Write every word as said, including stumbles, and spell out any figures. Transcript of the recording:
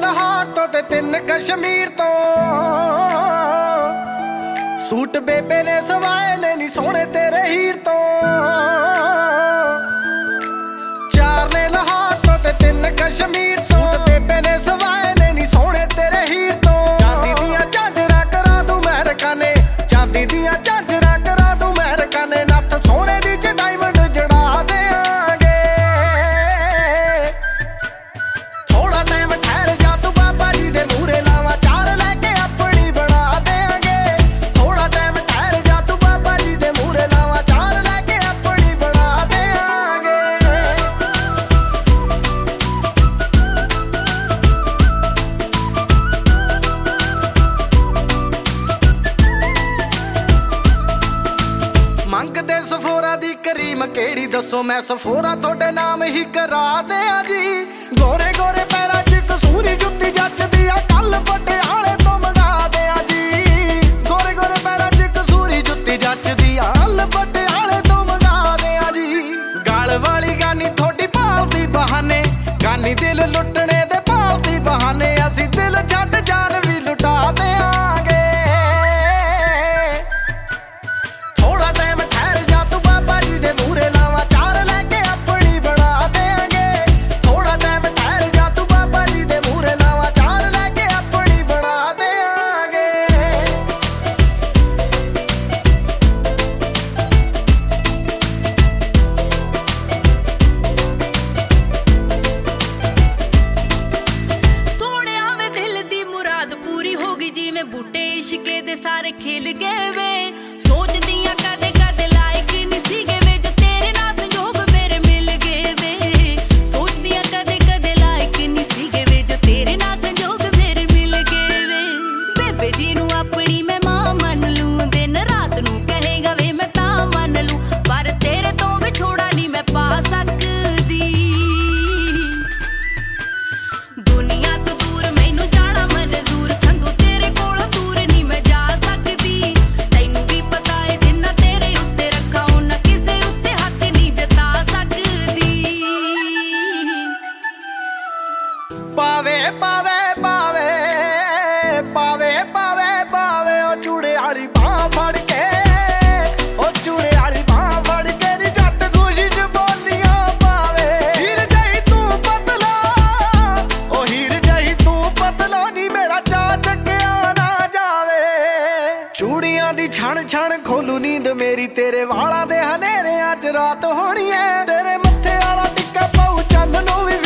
ਲਾਹੌਰ ਤੋਂ ਤੇ ਤਿੰਨ ਕਸ਼ਮੀਰ ਤੋਂ ਸੂਟ ਬੇਬੇ ਨੇ ਸਵਾਏ ਨੇ ਨੀ ਸੋਹਣੇ ਤੇਰੇ ਹੀਰ ਤੋਂ। ਚਾਰ ਨੇ ਲਾਹੌਰ ਤੋਂ ਤੇ ਤਿੰਨ ਕਸ਼ਮੀਰ ਤੋਂ ਸੂਟ ਬੇਬੇ ਨੇ ਸਵਾਏ ਨੇ ਨੀ ਸੋਹਣੇ ਤੇਰੇ ਹੀਰ ਤੋਂ। ਚਾਂਦੀ ਦੀਆਂ ਝਾਂਜਰਾਂ ਕਰਾ ਦੂੰ ਮਹਿਰਕਾਂ ਨੇ, ਚਾਂਦੀ ਦੀਆਂ ਝਾਂਜਰਾਂ ਕਰਾ ਦੂੰ ਮਹਿਰਕਾਂ ਨੇ। ਨੱਥ ਸੋਹਣੇ ਦੀ ਚ ਡਾਇਮੰਡ ਜੜਾ ਦਿਆਂਗੇ। ਥੋੜਾ ਟਾਈਮ ਠਹਿਰ ਜਾ ਤੂੰ ਬਾਬਾ ਜੀ ਦੇ ਮੂਹਰੇ ਲਾਵਾਂ ਚਾਰ ਲੈ ਕੇ ਆਪਣੀ ਬਣਾ ਦਿਆਂਗੇ। ਥੋੜਾ ਟਾਈਮ ਠਹਿਰ ਜਾ ਤੂੰ ਬਾਬਾ ਜੀ ਦੇ ਮੂਹਰੇ ਲਾਵਾਂ ਚਾਰ ਲੈ ਕੇ ਆਪਣੀ ਬਣਾ ਦਿਆਂਗੇ। ਮੰਗਦੇ ਸਫੋਰਾ ਦੀ ਕਰੀਮ ਕਿਹੜੀ ਦੱਸੋ, ਮੈਂ ਸਫੋਰਾ ਤੁਹਾਡੇ ਨਾਮ ਹੀ ਕਰਾ ਦਿਆਂ ਜੀ। ਗੋਰੇ ਗੋਰੇ ਪੈਰਾਂ ਚ ਕਸੂਰੀ ਜੁੱਤੀ ਜੱਚਦੀ ਆ, ਕੱਲ ਪਟਿਆਲੇ ਤੋਂ ਮੰਗਾ ਦਿਆਂ ਜੀ। ਗੋਰੇ ਗੋਰੇ ਪੈਰਾਂ ਚ ਕਸੂਰੀ ਜੁੱਤੀ ਜੱਚਦੀ ਆ, ਕੱਲ ਪਟਿਆਲੇ ਤੋਂ ਮੰਗਾ ਦਿਆਂ ਜੀ। ਗਲ ਵਾਲੀ ਗਾਨੀ ਥੋੜੀ ਭਾਲਦੀ ਬਹਾਨੇ, ਗਾਨੀ ਦਿਲ ਲੁੱਟਣੇ ਦੇ ਭਾਲਦੀ ਬਹਾਨੇ। ਅਸੀਂ ਦਿਲ ਛੱਡ ਜਾਨ ਵੀ ਲੁਟਾ ਦਿਆਂਗੇ। ਥੋੜਾ ਟਾਈਮ ਠਹਿਰ ਜਾ ਤੂੰ ਬਾਬਾ ਜੀ ਦੇ ਮੂਹਰੇ ਲਾਵਾਂ ਚਾਰ ਲੈ ਕੇ ਆਪਣੀ ਬਣਾ ਦਿਆਂਗੇ। ਥੋੜਾ ਟਾਈਮ ਠਹਿਰ ਜਾ ਤੂੰ ਬਾਬਾ ਜੀ ਦੇ ਮੂਹਰੇ ਲਾਵਾਂ ਚਾਰ ਲੈ ਕੇ ਆਪਣੀ ਬਣਾ ਦਿਆਂਗੇ। ਸੋਹਣਿਆ ਵੇ ਦਿਲ ਦੀ ਮੁਰਾਦ ਪੂਰੀ ਹੋ ਗਈ, ਜਿਵੇਂ ਬੂਟੇ ਇਸ਼ਕੇ ਦੇ ਸਾਰੇ ਖਿਲ ਗਏ ਵੇ। ਸੋਚਦੀਆਂ ਕਦੇ ਕਦੇ ਲਾਇਕ ਨਹੀਂ ਸੀਗੇ ਵੇ, ਜੋ ਤੇਰੇ ਨਾਲ ਸੰਜੋਗ ਮੇਰੇ ਮਿਲ ਗਏ ਵੇ। ਸੋਚਦੀਆਂ ਕਦੇ ਕਦੇ ਲਾਇਕ ਨਹੀਂ ਸੀਗੇ ਵੇ, ਜੋ ਤੇਰੇ ਨਾਲ ਸੰਜੋਗ ਮੇਰੇ ਮਿਲ ਗਏ ਵੇ। ਬੇਬੇ ਜੀ ਨੂੰ ਆਪਣੀ ਮੈਂ ਮਾਂ ਮੰਨ ਲੂੰ, ਦਿਨ ਰਾਤ ਨੂੰ ਕਹੇਗਾ ਵੇ ਮੈਂ ਤਾਂ ਮੰਨ ਲੂੰ, ਪਰ ਤੇਰੇ ਤੋਂ ਵਿਛੋੜਾ ਨਹੀਂ ਮੈਂ ਪਾ ਸਕਦੀ। ਦੁਨੀਆ ਤੋਂ ਦੂਰ ਮੈਨੂੰ ਜਾਣਾ ਮਨਜ਼ੂਰ, ਸੰਗੂ ਤੇਰੇ ਕੋਲੋਂ ਦੂਰ ਨਹੀਂ ਮੈਂ ਜਾ ਸਕਦੀ। ਤੈਨੂੰ ਵੀ ਪਤਾ ਏ ਜਿੰਨਾ ਤੇਰੇ ਉੱਤੇ ਰੱਖਾਂ ਉਹਨਾਂ ਕਿਸੇ ਉੱਤੇ ਹੱਕ ਨਹੀਂ ਜਤਾ ਸਕਦੀ। ਪਾਵੇ ਪਾਵੇ ਪਾਵੇ ਪਾਵੇ ਪਾਵੇ ਪਾਵੇ ਉਹ ਚੂੜੇ ਵਾਲੀ ਬਾਂਹ ਫੜ ਕੇ, ਉਹ ਚੂੜੇ ਵਾਲੀ ਬਾਂਹ ਫੜ ਕੇ ਨੀ ਜੱਟ ਖੁਸ਼ੀ ਚ ਬੋਲੀਆਂ ਪਾਵੇ। ਹੀਰ ਜਹੀ ਤੂੰ ਪਤਲਾ, ਉਹ ਹੀਰ ਜਹੀ ਤੂੰ ਪਤਲਾ ਨੀ ਮੇਰਾ ਚਾਅ ਚੱਕਿਆ ਨਾ ਜਾਵੇ। ਚੂੜੀਆਂ ਦੀ ਛਣ ਛਣ ਖੋਲੂ ਨੀਂਦ ਮੇਰੀ, ਤੇਰੇ ਵਾਲਾਂ ਦੇ ਹਨੇਰਿਆਂ ਚ ਰਾਤ ਹੋਣੀ ਐ। ਤੇਰੇ ਮੱਥੇ ਵਾਲਾ ਟਿੱਕਾ ਪਾਉ ਚੰਨ ਨੂੰ ਵੀ